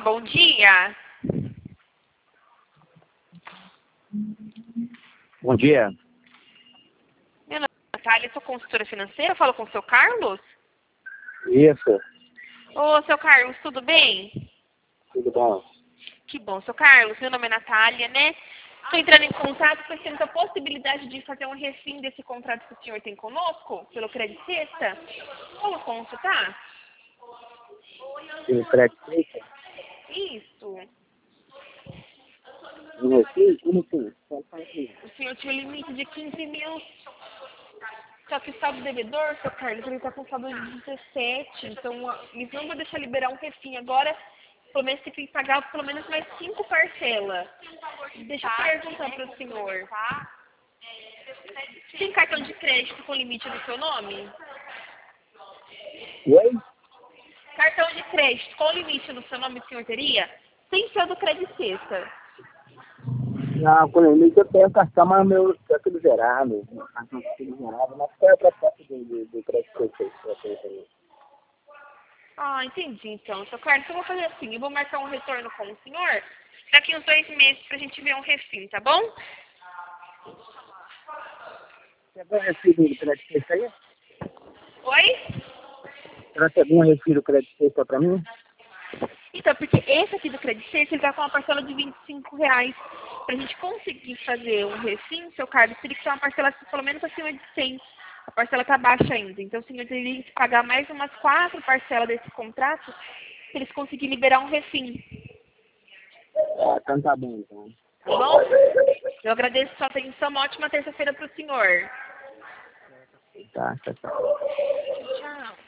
bom dia. Bom dia. Meu nome é Natália, sou consultora financeira, falo com o seu Carlos? Isso, Ô, seu Carlos, tudo bem? tudo bom? Que bom, seu Carlos, meu nome é Natália, né? Estou entrando em contato porque temos a possibilidade de fazer um refim desse contrato que o senhor tem conosco, pelo Crédito Sexta. Como consultar? Tem crédito feito? Isso. No Recife? Como assim? Só fala aqui. O senhor tinha um limite de 15 mil. Só que o saldo devedor, seu Carlos, ele está com saldo de 17. Então, eles não vão deixar liberar um refim agora. Pelo menos você tem que pagar pelo menos mais 5 parcelas. Deixa eu perguntar para o senhor. Tem cartão de crédito com limite no seu nome? Oi? Cartão de crédito com limite no seu nome o senhor teria? Sem ser o do Crédito Sexta. Não, com limite eu tenho cartão, mas meu é tudo zerado. Meu cartão é tudo zerado. Mas qual é a proposta do crédito feito? Ah, entendi então. Seu Carlos, eu vou fazer assim. Eu vou marcar um retorno com o senhor daqui uns 2 meses pra gente ver um refim, tá bom? Você tem recibo do crédito feito aí? Oi? Será que é bom recibo do crédito feito pra mim? Então, porque esse aqui do Crédito Sexta, ele tá com uma parcela de R$ 25. Pra gente conseguir fazer um refim, seu Carlos, teria que ser uma parcela pelo menos acima de 100. A parcela tá baixa ainda. Então, o senhor teria que pagar mais umas 4 parcelas desse contrato se eles conseguirem liberar um refim. Ah, então tá bom, então. Tá bom? Eu agradeço a sua atenção. Uma ótima terça-feira pro senhor. Tá. Tchau.